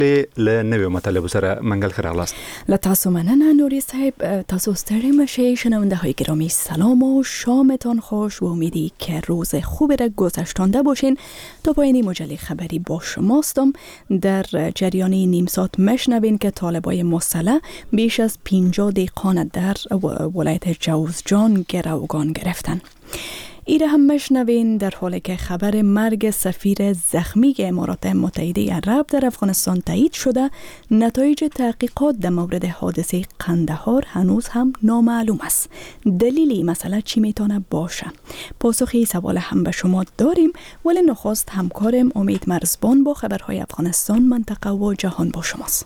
له نوې مطالب سره منګل خراغلاست. له تاسو مننه نوری صاحب. تاسو ستړي مشئ. شنونده های گرامی سلام و شامتان خوش و امیدی که روز خوبی را گذشتانده باشین. تا پایانی مجله خبری با شماستم. در جریان نیم ساعت مشنوین که طالبای مسلح بیش از 50 دهقان در ولایت جوزجان گروگان گرفتن. ایره هم مشنوین در حالی که خبر مرگ سفیر زخمی امارات متحده عرب در افغانستان تایید شده، نتایج تحقیقات در مورد حادثه قندهار هنوز هم نامعلوم است. دلیلی مسئله چی میتونه باشه؟ پاسخی سوال هم به شما داریم، ولی نخست همکارم امید مرزبان با خبرهای افغانستان، منطقه و جهان با شماست.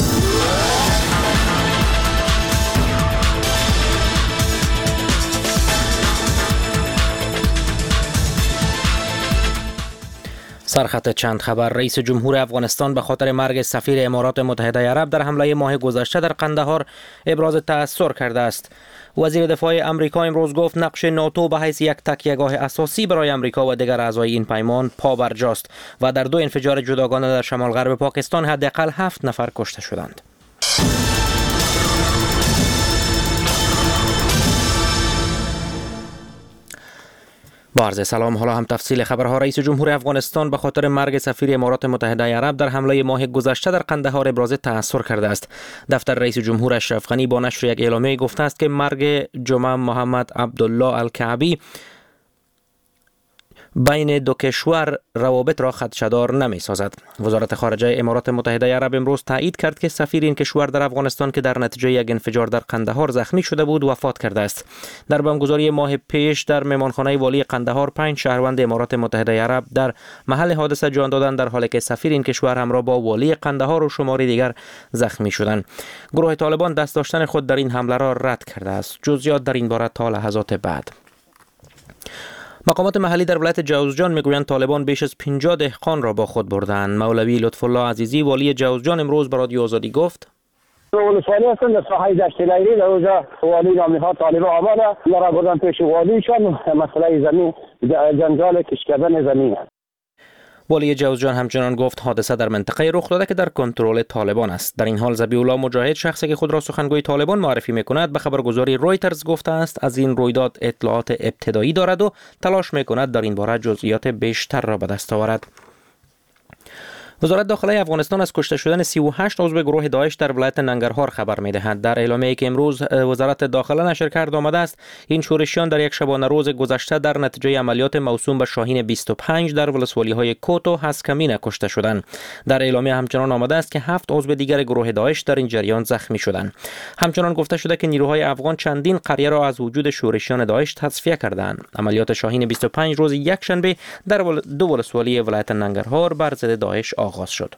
سرخط چند خبر. رئیس جمهور افغانستان به خاطر مرگ سفیر امارات متحده عرب در حمله ماه گذشته در قندهار ابراز تأثر کرده است. وزیر دفاع آمریکا امروز گفت نقش ناتو به حیث یک تکیهگاه اساسی برای آمریکا و دیگر اعضای این پیمان پابرجاست و در 2 انفجار جداگانه در شمال غرب پاکستان حداقل 7 نفر کشته شدند. با عرض سلام. حالا هم تفصیل خبرها. رئیس جمهور افغانستان به خاطر مرگ سفیر امارات متحده عرب در حمله ماه گذشته در قندهار ابراز تأثر کرده است. دفتر رئیس جمهور اشرف غنی با نشر یک اعلامیه گفته است که مرگ جمعه محمد عبدالله الکعبی بین دو کشور روابط را خدشه‌دار نمی‌سازد. وزارت خارجه امارات متحده عرب امروز تایید کرد که سفیر این کشور در افغانستان که در نتیجه یک انفجار در قندهار زخمی شده بود وفات کرده است. در بمبگذاری ماه پیش در مهمانخانه والی قندهار 5 شهروند امارات متحده عرب در محل حادثه جان دادند، در حالی که سفیر این کشور همراه با والی قندهار و شماری دیگر زخمی شدند. گروه طالبان دست داشتن خود در این حمله را رد کرده است. جزئیات در این باره تا لحظات بعد. مقامات محلی در ولایت جوزجان میگویند طالبان بیش از 50 دهقان را با خود بردند. مولوی لطف الله عزیزی والی جوزجان امروز به رادیو آزادی گفت ولسوالی هستن در ساحه دشت لیلی در اونجا والی نامیها طالب آمده مرا بردن پیش والیشان مسئله زمین جنجال کشکدن زمین است. والی جوزجان همچنان گفت حادثه در منطقه رخ داده که در کنترل طالبان است. در این حال ذبیح الله مجاهد، شخصی که خود را سخنگوی طالبان معرفی میکند، به خبرگزاری رویترز گفته است از این رویداد اطلاعات ابتدایی دارد و تلاش میکند در این باره جزئیات بیشتر را به دست آورد. وزارت داخله افغانستان از کشته شدن 38 عضو گروه داعش در ولایت ننگرهار خبر می‌دهد. در اعلامیه‌ای که امروز وزارت داخله نشر کرده آمده است، این شورشیان در یک شبانه روز گذشته در نتیجه عملیات موسوم به شاهین 25 در ولسوالی‌های کوت و هسکمین کشته شدند. در اعلامیه همچنان آمده است که 7 عضو دیگر گروه داعش در این جریان زخمی شدند. همچنان گفته شده که نیروهای افغان چندین قریه را از وجود شورشیان داعش تصفیه کردند. عملیات شاهین 25 روز یکشنبه در 2 ولسوالی ولایت ننگرهار بر ضد داعش آغاز شد.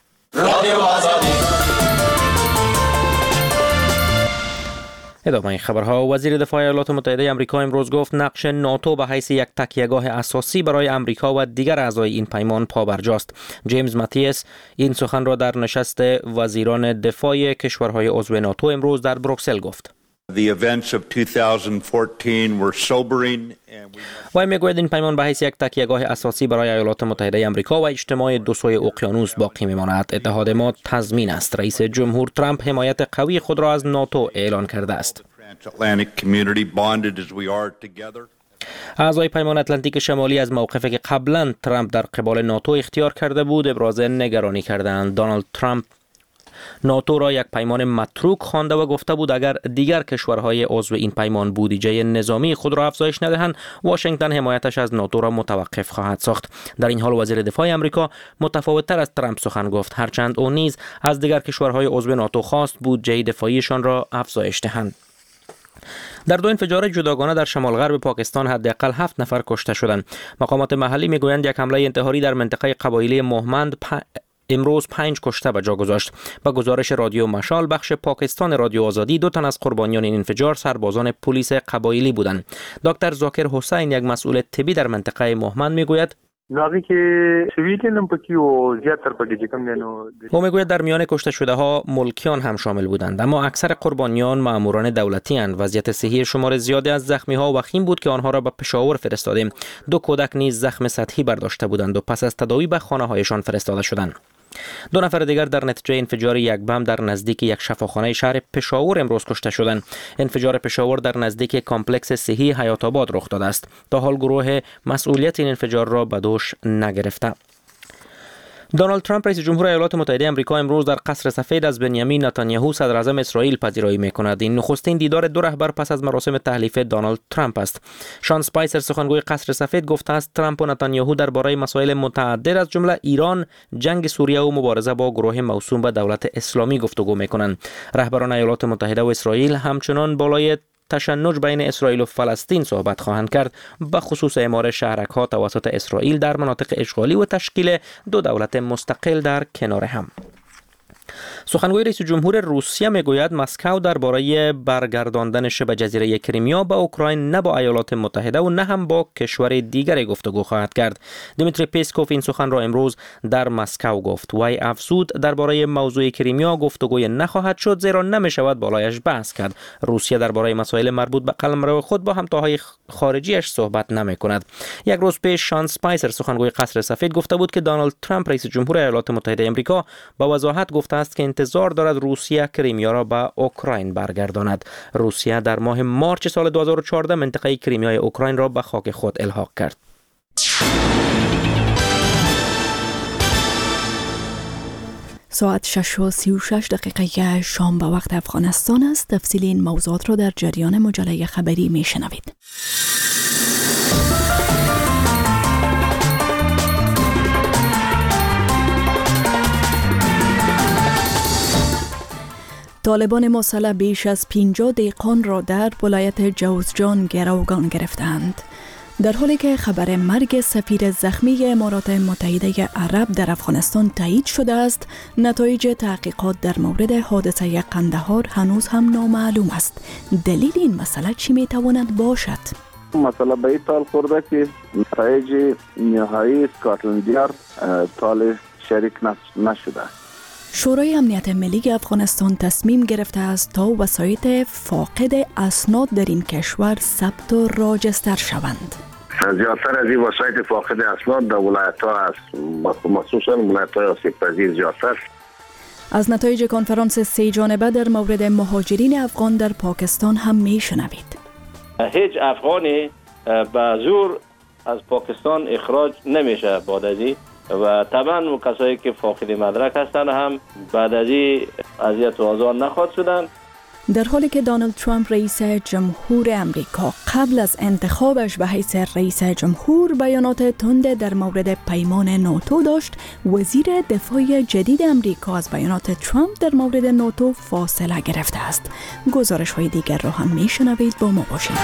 ادامه خبرها. وزیر دفاع ایالات متحده آمریکا امروز گفت نقش ناتو به حیث یک تکیهگاه اساسی برای آمریکا و دیگر اعضای این پیمان پابرجاست. جیمز ماتیس این سخن را در نشست وزیران دفاع کشورهای عضو ناتو امروز در بروکسل گفت. The events of 2014 were sobering. و میگوید این پیمان به حیث یک تکیهگاه اساسی برای ایالات متحده آمریکا و اجتماع دو سوی اقیانوس باقی میماند. اتحاد ما تضمین است. رئیس جمهور ترامپ حمایت قوی خود را از ناتو اعلان کرده است. اعضای پیمان اتلانتیک شمالی از موقفی که قبلا ترامپ در قبال ناتو اختیار کرده بود ابراز نگرانی کردند. دونالد ترامپ ناتو را یک پیمان متروک خوانده و گفته بود اگر دیگر کشورهای عضو این پیمان بودجه نظامی خود را افزایش ندهند، واشنگتن حمایتش از ناتو را متوقف خواهد ساخت. در این حال وزیر دفاع آمریکا متفاوت‌تر از ترامپ سخن گفت، هرچند او نیز از دیگر کشورهای عضو ناتو خواست بودجه دفاعیشان را افزایش دهند. در 2 انفجار جداگانه در شمال غرب پاکستان حداقل 7 نفر کشته شدند. مقامات محلی میگویند یک حمله انتحاری در منطقه قبایلی مهمند امروز 5 کشته به جا گذاشت. با گزارش رادیو مشال بخش پاکستان رادیو آزادی 2 تن از قربانیان این انفجار سربازان پلیس قبایلی بودند. دکتر زاکر حسین یک مسئول طبی در منطقه مهمند میگوید ناوی که سویلین هم پکی و زیادتر پکی کم دینو. او میگوید در میان کشته شده ها ملکیان هم شامل بودند، اما اکثر قربانیان ماموران دولتی اند. وضعیت صحی شمار زیادی از زخمی ها وخیم بود که آنها را به پشاور فرستادیم. 2 کودک نیز زخم سطحی برداشته بودند و پس از تداوی به خانه هایشان فرستاده شدند. دو نفر دیگر در نتیجه انفجار یک بم در نزدیک یک شفاخانه شهر پشاور امروز کشته شدند. انفجار پشاور در نزدیک کامپلکس صحی حیات آباد رخ داده است. تا حال گروه مسئولیت این انفجار را به دوش نگرفته. دونالد ترامپ رئیس جمهور ایالات متحده آمریکا امروز در قصر سفید از بنیامین نتانیاهو صدر اعظم اسرائیل پذیرایی می‌کند. این نخستین دیدار دو رهبر پس از مراسم تحلیف دونالد ترامپ است. شان اسپایسر سخنگوی قصر سفید گفته است ترامپ و نتانیاهو درباره مسائل متعدد از جمله ایران، جنگ سوریه و مبارزه با گروه موسوم به دولت اسلامی گفتگو می‌کنند. رهبران ایالات متحده و اسرائیل همچنان بالای تشنج بین اسرائیل و فلسطین صحبت خواهند کرد، به خصوص اعمار شهرک‌ها توسط اسرائیل در مناطق اشغالی و تشکیل دو دولت مستقل در کنار هم. سخنگوی رئیس جمهور روسیه میگوید مسکو درباره برگرداندن شبه جزیره کریمیا به اوکراین نه با ایالات متحده و نه هم با کشور دیگری گفتگو خواهد کرد. دیمیتری پیسکوف این سخن را امروز در مسکو گفت. وی افزود درباره موضوع کریمیا گفتگوی نخواهد شد زیرا نمیشود بالایش بحث کرد. روسیه درباره مسائل مربوط به قلمرو خود با همتاهای خارجیش صحبت نمی‌کند. یک روز پیش شان اسپایسر سخنگوی قصر سفید گفته بود که دونالد ترامپ رئیس جمهور ایالات متحده آمریکا با وضاحت گفته است که انتظار دارد روسیه کریمیا را به اوکراین برگرداند. روسیه در ماه مارچ سال 2014 منطقه کریمیای اوکراین را به خاک خود الحاق کرد. ساعت 6:36 شام به وقت افغانستان است. تفصیل این موضوعات را در جریان مجله خبری میشنوید. طالبان مسلح بیش از 50 دیقان را در ولایت جوزجان گروگان گرفتند. در حالی که خبر مرگ سفیر زخمی امارات متحده عرب در افغانستان تایید شده است، نتایج تحقیقات در مورد حادثه قندهار هنوز هم نامعلوم است. دلیل این مسئله چی میتواند باشد؟ مسئله به این طال خورده که نتایج نهایی اسکاتلند یارد طال شریک نشده. شورای امنیت ملی افغانستان تصمیم گرفته است تا وسایط فاقد اسناد در این کشور ثبت و راجستر شوند. زیادتر از این وسایط فاقد اسناد در ولایت‌ها است، مخصوصا ولایت‌های آسیب‌پذیر زیادتر. از نتایج کنفرانس 3 جانبه در مورد مهاجرین افغان در پاکستان هم میشنوید. هیچ افغانی به زور از پاکستان اخراج نمیشه بعد از این، و طبعا کسایی که فاقد مدرک هستند هم بعد از این اذیت و آزار نخواهد شدن. در حالی که دونالد ترامپ رئیس جمهور امریکا قبل از انتخابش به حیث رئیس جمهور بیانات تند در مورد پیمان ناتو داشت، وزیر دفاع جدید امریکا از بیانات ترامپ در مورد ناتو فاصله گرفته است. گزارش‌های دیگر را هم میشنوید، با ما باشید.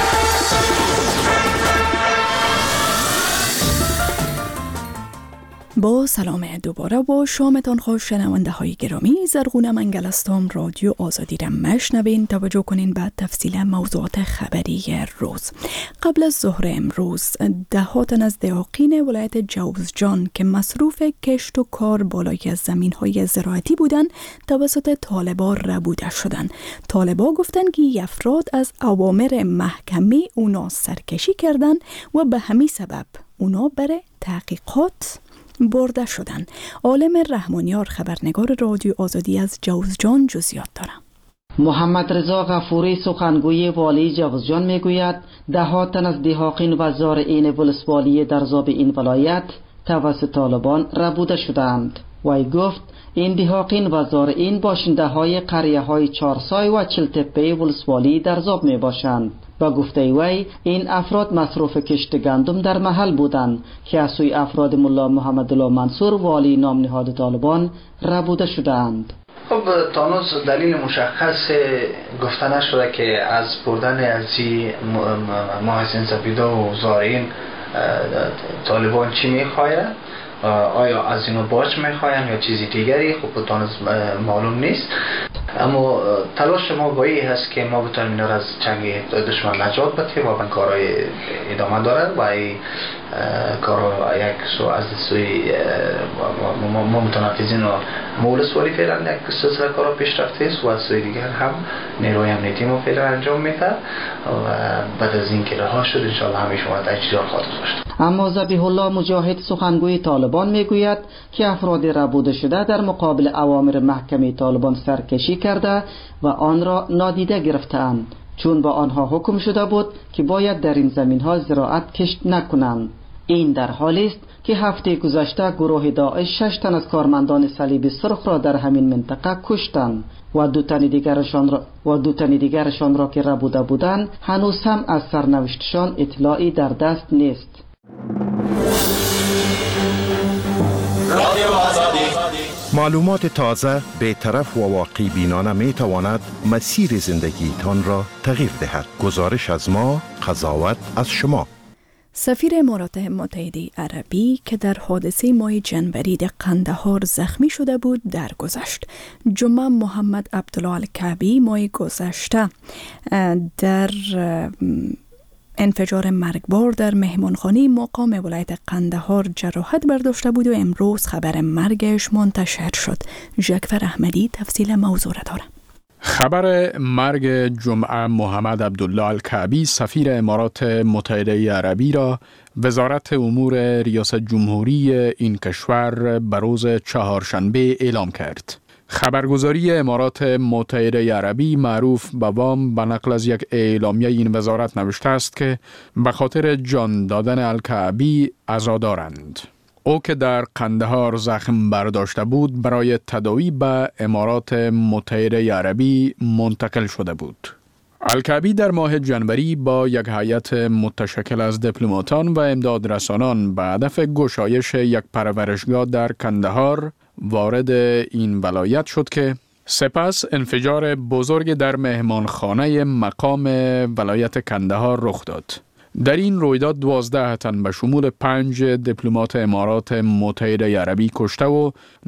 با سلام دوباره با شامتان خوش شنونده های گرامی. زرغونه منگل هستم. رادیو آزادی را مشنوین. توجه کنین به تفصیل موضوعات خبری روز. قبل از ظهر امروز دهات از دهاقین ولایت جوزجان که مصروف کشت و کار بالای زمین های زراعتی بودند توسط طالبان ربوده شدند. طالبان گفتند که افراد از اوامر محکمه اونا سرکشی کردند و به همین سبب اونا برای تحقیقات برده شدن. عالم رحمانیار خبرنگار رادیو آزادی از جوزجان جزئیات دارم. محمد رضا غفوری سخنگوی والی جوزجان میگوید دهات تن از دهاقین و زارعین ولسوالی در ذاب این ولایت توسط طالبان ربوده شدند. وی گفت این دهاقین و زارعین باشنده های قریه های چارسای و چلتپه ولسوالی در ذاب می باشند. با گفته وی این افراد مصروف کشت گندم در محل بودند که از سوی افراد ملا محمد الله منصور والی نام نهاد طالبان ربوده شدند. خب تانوز دلیل مشخص گفته نشده که از بردن از محسن سپیدا و زارعین طالبان چی میخواید، آیا از اینو باج میخواین یا چیزی دیگری، خب تانوز معلوم نیست. اما تلاش ما بایی هست که ما بتونیم اینا را از جنگ دشمن نجات بدهیم و این کارهای ادامه دارد و این کارها یک سو از سوی ما متنفذین و مولس والی فعلا یک سلسله کارها پیشرفته است و از سوی دیگر هم نیروی امنیتی ما فعلا انجام میده و بعد از این که رها شد انشاءالله همه شما در اجرا خواهد داشت. اما ذبیح الله مجاهد سخنگوی طالبان میگوید که افراد ربوده شده در مقابل اوامر محکمه طالبان سرکشی کرده و آن را نادیده گرفتند، چون با آنها حکم شده بود که باید در این زمین‌ها زراعت کشت نکنند. این در حالی است که هفته گذشته گروه داعش 6 تن از کارمندان صلیب سرخ را در همین منطقه کشتند و دو تن دیگرشان را که ربوده بودند هنوز هم از سرنوشتشان اطلاعی در دست نیست. معلومات تازه، بی‌طرف و واقعی بینانه می تواند مسیر زندگیتان را تغییر دهد. گزارش از ما، قضاوت از شما. سفیر امارات متحده عربی که در حادثه ماه جنوری در قندهار زخمی شده بود درگذشت. جمعه محمد عبدالله الکعبی ماه گذشته در انفجار مرگبار در مهمانخانه مقام ولایت قندهار جراحت برداشته بود و امروز خبر مرگش منتشر شد. ژکفر احمدی تفصیل موضوع را دارد. خبر مرگ جمعه محمد عبدالله الکعبی سفیر امارات متحده عربی را وزارت امور ریاست جمهوری این کشور به روز چهارشنبه اعلام کرد. خبرگزاری امارات متحده عربی معروف به وام به نقل از یک اعلامیه این وزارت نوشته است که به خاطر جان دادن الکعبی عزادارند. او که در قندهار زخم برداشته بود برای تداوی به امارات متحده عربی منتقل شده بود. الکعبی در ماه جنوری با یک هیئت متشکل از دیپلماتان و امدادرسانان به هدف گشایش یک پرورشگاه در قندهار وارد این ولایت شد که سپس انفجار بزرگ در مهمانخانه مقام ولایت قندهار رخ داد. در این رویداد 12 تن به شمول 5 دیپلمات امارات متحده عربی کشته و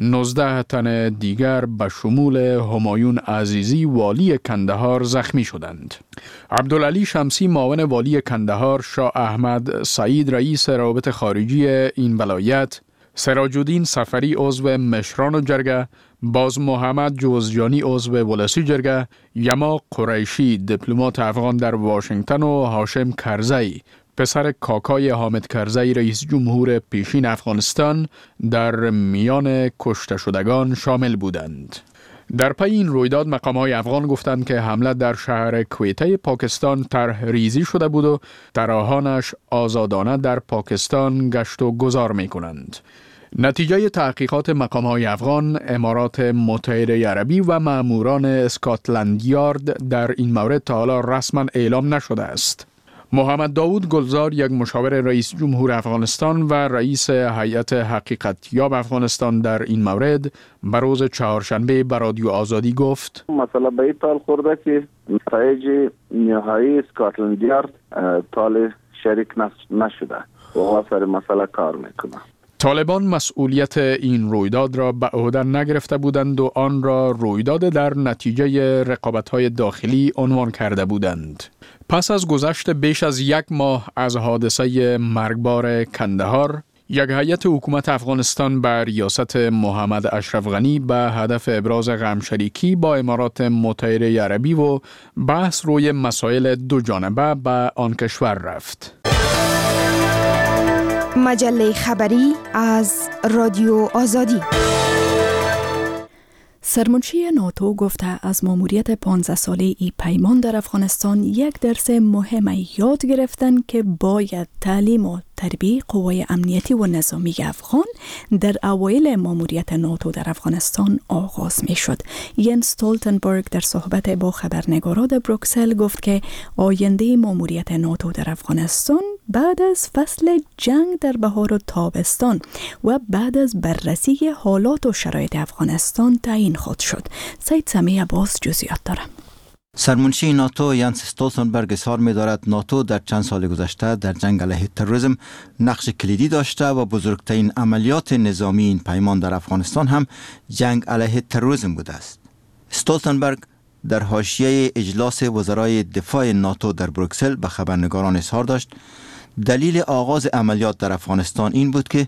19 تن دیگر به شمول همایون عزیزی والی قندهار زخمی شدند. عبدالعلی شمسی معاون والی قندهار، شاه احمد سعید رئیس روابط خارجی این ولایت، سراج الدین سفری عضو مشران و جرگه، باز محمد جوزجانی عضو ولسی جرگه، یما قریشی دیپلمات افغان در واشنگتن و هاشم کرزی پسر کاکای حامد کرزی رئیس جمهور پیشین افغانستان در میان کشته شدگان شامل بودند. در پی این رویداد مقام‌های افغان گفتند که حمله در شهر کویته پاکستان طرح ریزی شده بود و طراحانش آزادانه در پاکستان گشت و گذار می‌کنند. نتیجه تحقیقات مقام‌های افغان، امارات متحده عربی و ماموران اسکاتلند یارد در این مورد تا حالا رسما اعلام نشده است. محمد داوود گلزار، یک مشاور رئیس جمهور افغانستان و رئیس هیئت حقیقتیاب افغانستان در این مورد به روز چهارشنبه به رادیو آزادی گفت: مسئله به این طال خورده که نتایج نهایی اسکاتلند یارد طال شریک نشده و سر مسئله کار میکنه. طالبان مسئولیت این رویداد را به عهده نگرفته بودند و آن را رویداد در نتیجه رقابت‌های داخلی عنوان کرده بودند. پس از گذشت بیش از 1 ماه از حادثه مرگبار قندهار، یک هیئت حکومت افغانستان به ریاست محمد اشرف غنی به هدف ابراز غمشریکی با امارات متحده عربی و بحث روی مسائل دو جانبه به آن کشور رفت. مجله خبری از رادیو آزادی. سرمنشی ناتو گفته از ماموریت 15 ساله ای پیمان در افغانستان یک درس مهم یاد گرفتن که باید تعلیم و تربیت قوای امنیتی و نظامی افغان در اوایل ماموریت ناتو در افغانستان آغاز می شد. ینس استولتنبرگ در صحبت با خبرنگاران در بروکسل گفت که آینده ماموریت ناتو در افغانستان بعد از فصل جنگ در بهار و تابستان و بعد از بررسی حالات و شرایط افغانستان تعیین خواهد شد. سید سمیع عباس جزئیات دارد. سرمنشی ناتو ینس استولتنبرگ اظهار می‌دارد ناتو در چند سال گذشته در جنگ علیه تروریسم نقش کلیدی داشته و بزرگترین عملیات نظامی این پیمان در افغانستان هم جنگ علیه تروریسم بوده است. استولتنبرگ در حاشیه اجلاس وزرای دفاع ناتو در بروکسل به خبرنگاران اظهار داشت دلیل آغاز عملیات در افغانستان این بود که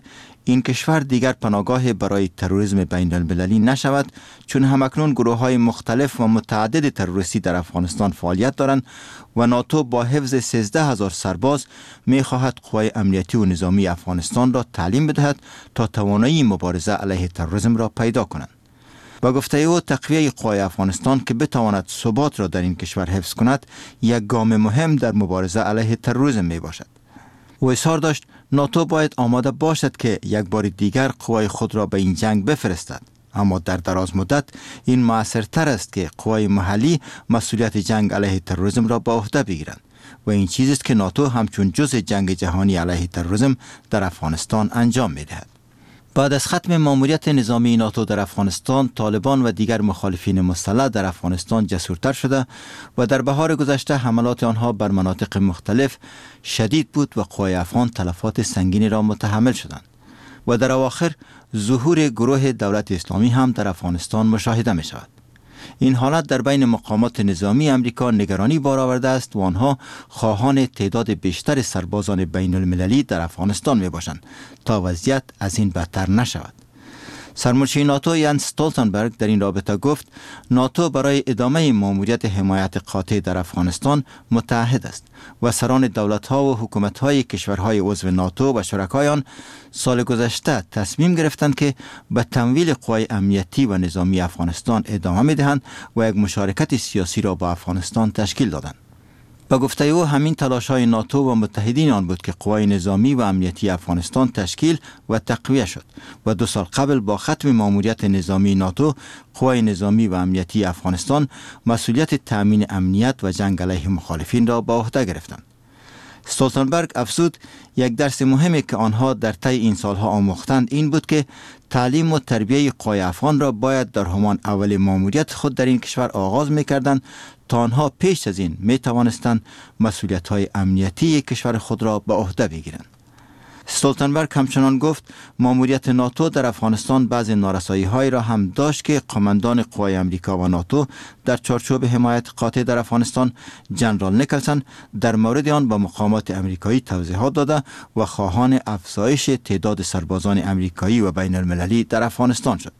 این کشور دیگر پناهگاه برای تروریسم بین المللی نشود، چون همکنون گروه‌های مختلف و متعدد تروریستی در افغانستان فعالیت دارند و ناتو با حفظ 13,000 سرباز می‌خواهد قوای امنیتی و نظامی افغانستان را تعلیم بدهد تا توانایی مبارزه علیه تروریسم را پیدا کنند. با گفته او تقویه قوای افغانستان که بتواند ثبات را در این کشور حفظ کند یک گام مهم در مبارزه علیه تروریسم می باشد. او اظهار داشت ناتو باید آماده باشد که یک بار دیگر قوای خود را به این جنگ بفرستد، اما در دراز مدت این موثرتر است که قوای محلی مسئولیت جنگ علیه تروریسم را به عهده بگیرند و این چیزی است که ناتو همچون جزء جنگ جهانی علیه تروریسم در افغانستان انجام می دهد. بعد از ختم ماموریت نظامی ناتو در افغانستان، طالبان و دیگر مخالفین مسلح در افغانستان جسورتر شده و در بهار گذشته حملات آنها بر مناطق مختلف شدید بود و قوای افغان تلفات سنگینی را متحمل شدند و در اواخر ظهور گروه دولت اسلامی هم در افغانستان مشاهده می شود. این حالت در بین مقامات نظامی امریکا نگرانی بار آورده است و آنها خواهان تعداد بیشتر سربازان بین المللی در افغانستان می باشند تا وضعیت از این بدتر نشود. سرمرشد ناتو ینس استولتنبرگ در این رابطه گفت ناتو برای ادامه ماموریت حمایت قاطع در افغانستان متعهد است و سران دولت‌ها و حکومت‌های کشورهای عضو ناتو و شرکای آن سال گذشته تصمیم گرفتند که به تمویل قوای امنیتی و نظامی افغانستان ادامه می‌دهند و یک مشارکت سیاسی را با افغانستان تشکیل دادند. با گفته او همین تلاش‌های ناتو و متحدین آن بود که قوای نظامی و امنیتی افغانستان تشکیل و تقویه شد و 2 سال قبل با ختم ماموریت نظامی ناتو قوای نظامی و امنیتی افغانستان مسئولیت تأمین امنیت و جنگ علیه مخالفین را به عهده گرفتند. استولتنبرگ افزود یک درس مهمی که آنها در طی این سالها آموختند این بود که تعلیم و تربیه قوای افغان را باید در همان اول ماموریت خود در این کشور آغاز می‌کردند تا آنها پیش از این می‌توانستند مسئولیت‌های امنیتی کشور خود را به عهده بگیرند. استولتنبرگ همچنان گفت ماموریت ناتو در افغانستان بعضی نارسایی‌هایی را هم داشت که قماندان قوای امریکا و ناتو در چارچوب حمایت قاطع در افغانستان جنرال نیکلسن در مورد آن به مقامات امریکایی توضیحات داده و خواهان افزایش تعداد سربازان امریکایی و بین المللی در افغانستان شد.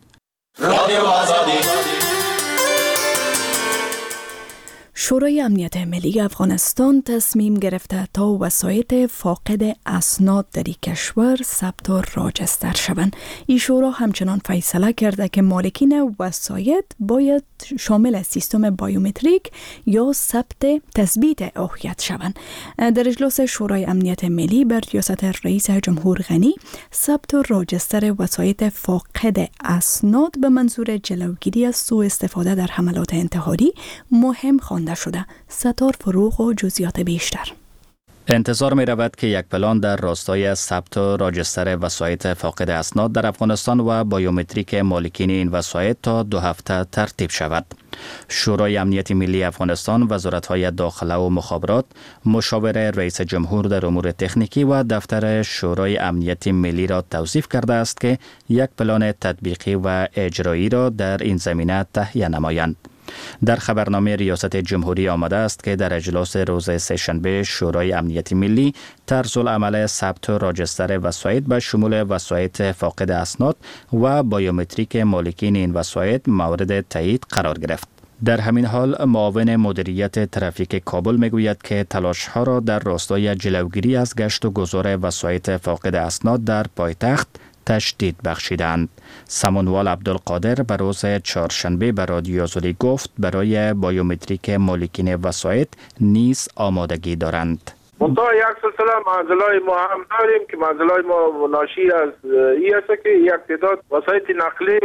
شورای امنیت ملی افغانستان تصمیم گرفته تا وسایط فاقد اسناد در این کشور ثبت و راجستر شوند. این شورا همچنان فیصله کرده که مالکین وسایط باید شامل سیستم بایومتریک یا ثبت تثبیت هویت شوند. در اجلاس شورای امنیت ملی بر ریاست رئیس جمهور غنی، ثبت و راجستر وسایط فاقد اسناد به منظور جلوگیری از سوء استفاده در حملات انتحاری مهم خوانده شده. ستار فروغ و جزئیات بیشتر. انتظار می رود که یک پلان در راستای ثبت و راجستر وسایط فاقد اسناد در افغانستان و بایومتریک مالکین این وسایط تا 2 هفته ترتیب شود. شورای امنیت ملی افغانستان، وزارت‌های داخله و مخابرات، مشاور رئیس جمهور در امور تکنیکی و دفتر شورای امنیت ملی را توصیف کرده است که یک پلان تطبیقی و اجرایی را در این زمینه تهیه نمایند. در خبرنامه ریاست جمهوری آمده است که در اجلاس روز سه‌شنبه شورای امنیت ملی طرز العمل ثبت و راجستر وسایط به شمول وسایط فاقد اسناد و بایومتریک مالکین این وسایط مورد تایید قرار گرفت. در همین حال معاون مدیریت ترافیک کابل میگوید که تلاش‌ها را در راستای جلوگیری از گشت و گذار وسایط فاقد اسناد در پایتخت تشدید بخشیدند. سمنوال عبدالقادر به روز چهارشنبه به رادیو آزادی گفت برای بایومتریک مالکین وسایط نیز آمادگی دارند. منطقه یک سلسله معضلای ما هم داریم که معضلای ما ناشی از این است که یک تعداد وسایط نقلی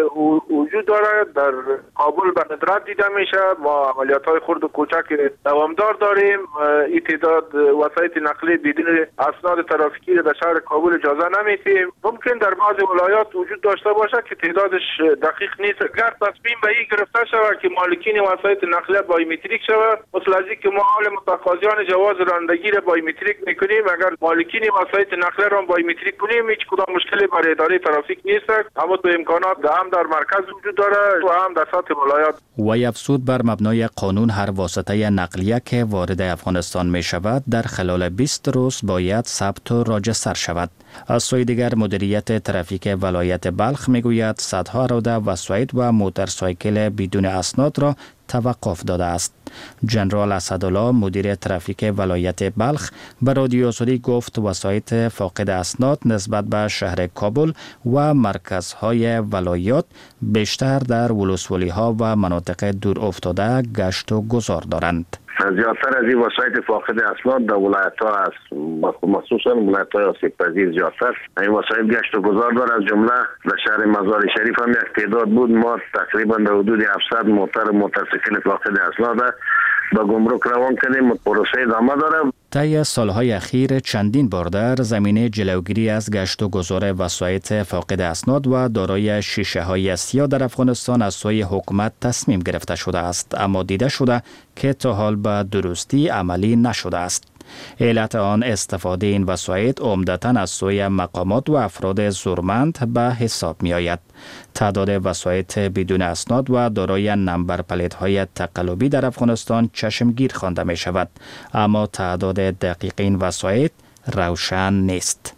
وجود دارد در کابل به ندرت دیده میشه. ما عملیات های خرد و کوچک دوامدار داریم. این تعداد وسایط نقلی بدون اسناد ترافیکی در شهر کابل اجازه نمیدیم. ممکن در بعضی ولایات وجود داشته باشه که تعدادش دقیق نیست. اگر تصمیم به این گرفته شود که مالکین وسایط نقلیه بایومتریک شود، مثل از که ما حال متقاضیان جواز رانندگی رانندگی را بایومتریک میکنیم. اگر مالکین وسایط نقلیه را بایومتریک کنیم هیچ کدام مشکلی برای اداره ترافیک نیست. اما تو امکانات هم در مرکز وجود داره و هم در سطح ولایات. و افزود بر مبنای قانون هر واسطه نقلیه که وارد افغانستان می شود در خلال 20 روز باید ثبت و راجستر شود. از سوی دیگر مدیریت ترافیک ولایت بلخ میگوید صدها اراده وسایط و موتورسایکل بدون اسناد را توقف داده است. جنرال اسدالله مدیر ترافیک ولایت بلخ به رادیو آزادی گفت وسایط فاقد اسناد نسبت به شهر کابل و مرکزهای ولایات بیشتر در ولسوالی‌ها و مناطق دور افتاده گشت و گذار دارند. زیادتر از این وسایط فاقد اسناد در ولایت‌ها است، مخصوصا ولایت‌های آسیب‌پذیر زیادتر این وسایط گشت و گذار دارد. از جمله در شهر مزار شریف هم یک تعداد بود، ما تقریبا در حدود 700 موتورسیکل فاقد اسناد به گمرک روان کردیم. پروسه ادامه داره. طی سالهای اخیر چندین بار در زمینه جلوگیری از گشت و گذار وسایط فاقد اسناد و دارای شیشه‌های سیاه در افغانستان از سوی حکومت تصمیم گرفته شده است، اما دیده شده که تا حال به درستی عملی نشده است. علت آن استفاده این وسایط عمدتاً از سوی مقامات و افراد زورمند به حساب می آید. تعداد وسایط بدون اسناد و دارای نمبر پلیت‌های تقلبی در افغانستان چشمگیر خوانده می شود، اما تعداد دقیق این وسایط روشن نیست.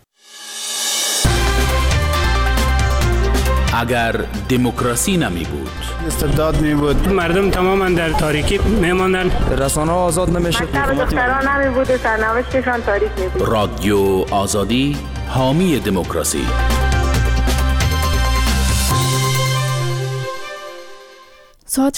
اگر دموکراسی نمی بود، استبداد می بود، مردم تماما در تاریکی می ماندن، رسانه‌ها آزاد نمیشد، دختران نمی بود و سرنوشتشان تاریک می بود. رادیو آزادی حامی دموکراسی. ساعت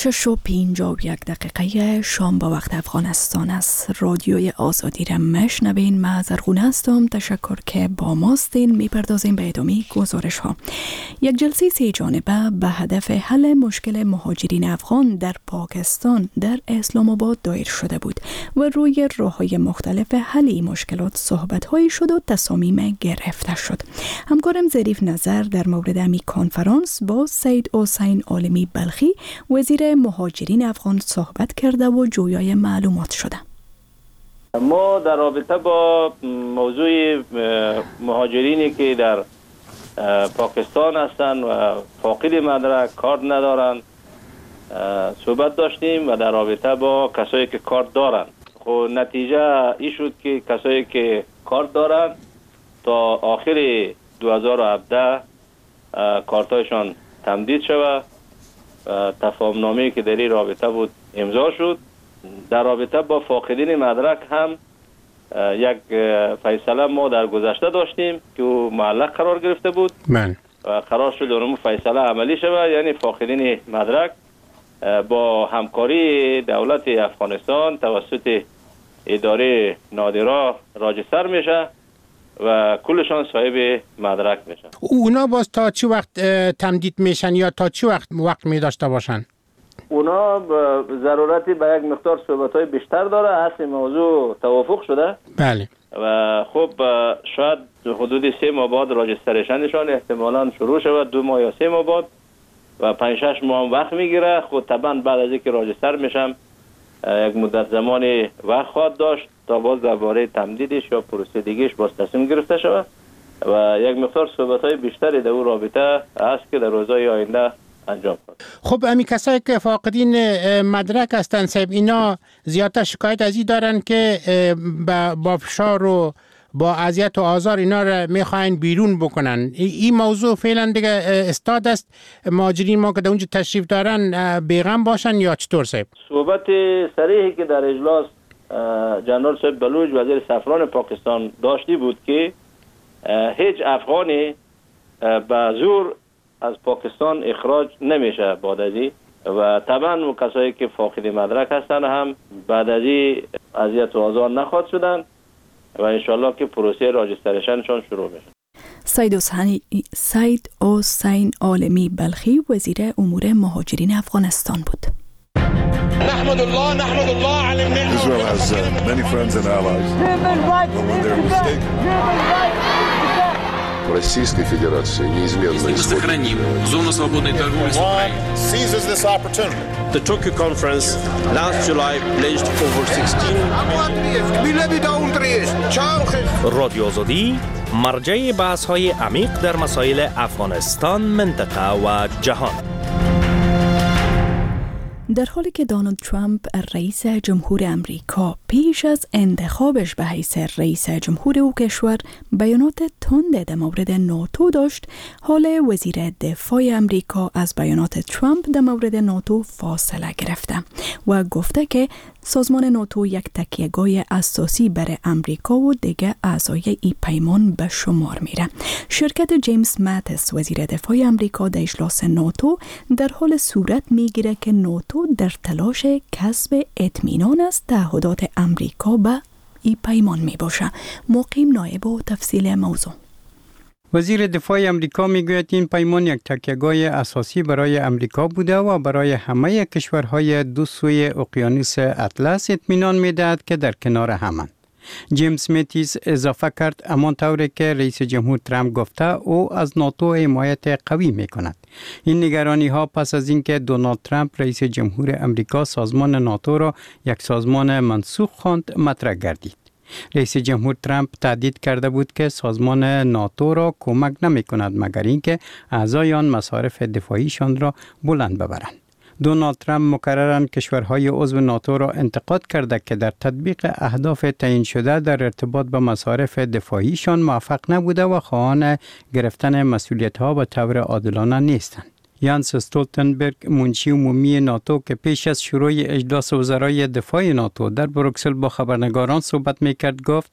6:51 شام با وقت افغانستان است. رادیوی آزادی را مشنوین. من زرغونه هستم. تشکر که با ماستین. میپردازیم به ادامه گزارش ها. یک جلسه 3 جانبه به هدف حل مشکل مهاجرین افغان در پاکستان در اسلام آباد دایر شده بود و روی راه‌های مختلف حل این مشکلات صحبت‌هایی شد و تصامیم گرفته شد. همکارم ظریف نظر در مورد امی کنفرانس با سید حسین عالمی بلخی وزیر مهاجرین افغان صحبت کرده و جویای معلومات شده. ما در رابطه با موضوع مهاجرینی که در پاکستان هستند و فاقد مدرک کار ندارند صحبت داشتیم و در رابطه با کسایی که کار دارند. خب نتیجه این شد که کسایی که کار دارند تا آخر 2017 کارتایشان تمدید شود. تفاهم‌نامه‌ای که در این رابطه بود امضا شد. در رابطه با فاقدین مدرک هم یک فیصله ما در گذشته داشتیم که معلق قرار گرفته بود و قرار شد اون فیصله عملی شود، یعنی فاقدین مدرک با همکاری دولت افغانستان توسط اداره نادرا راجستر میشه و کلشان صاحب مدرک میشن. اونا باز تا چی وقت تمدید میشن یا تا چی وقت می داشته باشن؟ اونا ضرورتی به یک مقدار صحبت‌های بیشتر داره. اصل موضوع توافق شده. بله. و خب شاید حدود 3 ماه بعد راجستریشنشان احتمالاً شروع شود، 2 ماه یا 3 ماه بعد و 5-6 ماه وقت میگیره. خود طبعا بعد از اینکه راجستر میشم یک مدت زمانی وقت خواهد داشت تا باز درباره تمدیدش یا پروسه دیگهش باز تصمیم گرفته شود و یک مقدار صحبت‌های بیشتری در اون رابطه هست که در روزهای آینده انجام خواهد. خب امی کسایی که فاقدین مدرک هستن صاحب، اینا زیادتر شکایت از این دارن که با فشار و با اذیت و آزار اینا را میخواین بیرون بکنن. این موضوع فعلا دیگه استاد است. مهاجرین ما که در اونجا تشریف دارن بیغم باشن یا چطور صاحب؟ صحبت صریحی که در اجلاس جنرال صاحب بلوچ وزیر سفران پاکستان داشتی بود که هیچ افغانی به زور از پاکستان اخراج نمیشه بعد از این و طبعا کسایی که فاقد مدرک هستن هم بعد از این اذیت و آزار نخواهد شدن و انشالله که پروسه راجستریشنشان شروع میشه. سید حسین عالمی بلخی وزیر امور مهاجرین افغانستان بود. نحمد الله على النعمة. Israel has many friends and allies. But when they're mistaken. Российской Федерации неизменно исходит. Сохраним зону свободной торговли с Украиной. Seizes this opportunity The Tokyo conference last July pledged over 16 رادیو آزادی مرجع بحث‌های عمیق در مسائل افغانستان، منطقه و جهان. در حالی که دونالد ترامپ رئیس جمهور امریکا پیش از انتخابش به حیث رئیس جمهور او کشور بیانات تند در مورد ناتو داشت، حال وزیر دفاع امریکا از بیانات ترامپ در مورد ناتو فاصله گرفته و گفته که سازمان ناتو یک تکیهگاه اساسی برای امریکا و دیگر اعضای ای پیمان به شمار میره. شرکت جیمز ماتیس وزیر دفاع امریکا در اجلاس ناتو در حال صورت میگیره که ناتو در تلاش کسب اطمینان از تعهدات امریکا به ای پیمان می باشه. مقیم نایب و تفصیل موضوع. وزیر دفاع امریکا میگوید این پیمان یک تکیهگاه اساسی برای امریکا بوده و برای همه کشورهای دو سوی اقیانوس اطلس اطمینان میدهد که در کنار همند. جیمز ماتیس اضافه کرد همان طوری که رئیس جمهور ترامپ گفته او از ناتو حمایت قوی میکند. این نگرانی ها پس از اینکه دونالد ترامپ رئیس جمهور امریکا سازمان ناتو را یک سازمان منسوخ خواند مطرح گردید. رئیس جمهور ترامپ تهدید کرده بود که سازمان ناتو را کمک نمی کند مگر اینکه اعضای آن مصارف دفاعیشان را بلند ببرند. دونالد ترامپ مکرراً کشورهای عضو ناتو را انتقاد کرده که در تطبیق اهداف تعیین شده در ارتباط با مصارف دفاعیشان موفق نبوده و خواهان گرفتن مسئولیت‌ها به طور عادلانه نیستند. یانس استولتنبرگ منشی عمومی ناتو که پیش از شروع اجلاس وزرای دفاع ناتو در بروکسل با خبرنگاران صحبت میکرد گفت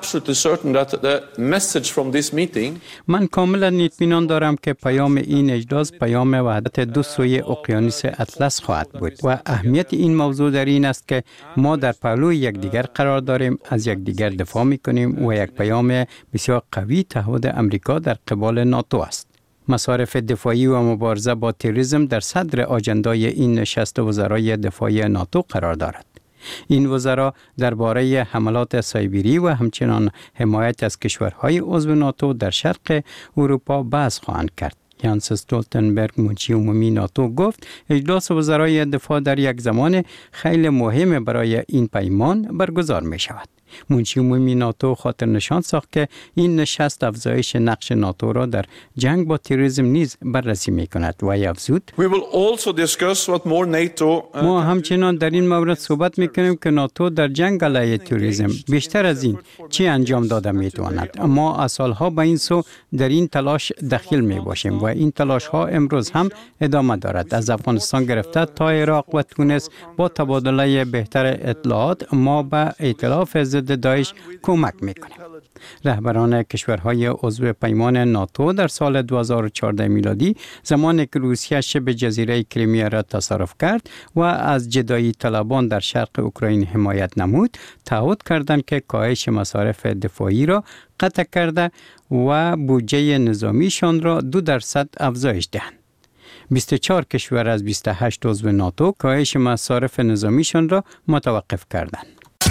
من کاملا اطمینان دارم که پیام این اجلاس پیام وحدت دو سوی اقیانوس اطلس خواهد بود و اهمیت این موضوع در این است که ما در پهلوی یکدیگر قرار داریم، از یکدیگر دفاع میکنیم و یک پیام بسیار قوی تعهد امریکا در قبال ناتو است. مصارف دفاعی و مبارزه با تروریسم در صدر آجندای این نشست وزرای دفاع ناتو قرار دارد. این وزرا درباره حملات سایبری و همچنان حمایت از کشورهای عضو ناتو در شرق اروپا بحث خواهند کرد. یانس استولتنبرگ منشی عمومی ناتو گفت اجلاس وزرای دفاع در یک زمان خیلی مهم برای این پیمان برگزار می شود. منشی عمومی ناتو خاطر نشان ساخت که این نشست افزایش نقش ناتو را در جنگ با تروریسم نیز بررسی می کند و افزود ما همچنان در این مورد صحبت می کنیم که ناتو در جنگ علیه تروریسم بیشتر از این چی انجام داده می تواند. اما از سالها به این سو در این تلاش دخیل می باشیم و این تلاش ها امروز هم ادامه دارد. از افغانستان گرفته تا عراق و تونس با تبادله بهتر اطلاعات ما به ائتلاف ضد داعش کمک میکنیم. رهبران کشورهای عضو پیمان ناتو در سال 2014 میلادی زمانی که روسیه شبه جزیره کریمیا را تصرف کرد و از جدایی طلبان در شرق اوکراین حمایت نمود، تعهد کردند که کاهش مصارف دفاعی را قطع کرده و بودجه نظامیشان را 2% افزایش دهند. 24 کشور از 28 عضو ناتو کاهش مصارف نظامیشان را متوقف کردند.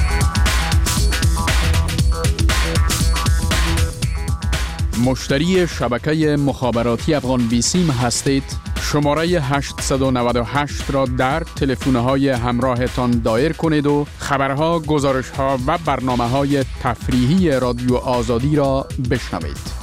مشتری شبکه مخابراتی افغان بیسیم هستید؟ شماره 898 را در تلفن‌های همراهتان دایر کنید و خبرها، گزارش‌ها و برنامه‌های تفریحی رادیو آزادی را بشنوید.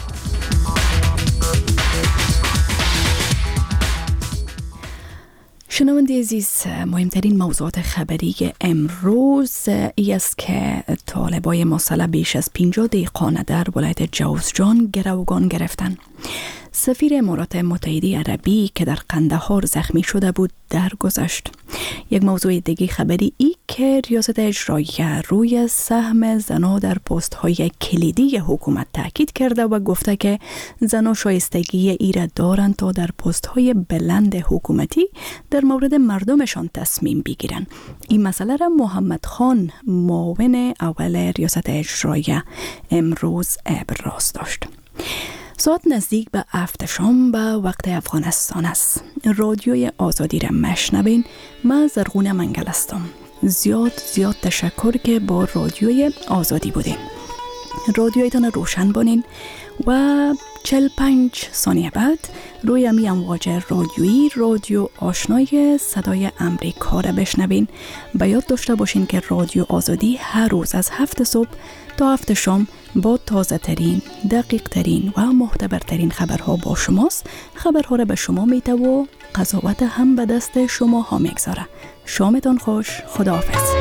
شنونده عزیز، مهمترین موضوعات خبری امروز ای است که طالبای مسلح بیش از 50 دیقانه در ولایت جوزجان گروگان گرفتند. سفیر امارات متحده عربی که در قندهار زخمی شده بود درگذشت. یک موضوع دیگه خبری ای که ریاست اجراییه روی سهم زنان در پست های کلیدی حکومت تاکید کرده و گفته که زنان شایستگی ای را دارند تا در پست های بلند حکومتی در مورد مردمشان تصمیم بگیرند. این مسئله را محمد خان معاون اول ریاست اجراییه امروز ابراز داشت. ساعت نزدیک به 7 شام به وقت افغانستان است. رادیوی آزادی را مشنوین. من زرغون منگل هستم. زیاد تشکر که با رادیوی آزادی بودین. رادیویتان روشن بانین و 45 ثانیه بعد روی امی امواج رادیویی رادیو آشنای صدای امریکا را بشنوین. به یاد داشته باشین که رادیو آزادی هر روز از 7 صبح تا 7 شام با تازه ترین، دقیق ترین و معتبرترین خبرها با شماست. خبرها را به شما میته و قضاوت هم به دست شما ها میگذاره. شامتان خوش. خداحافظ.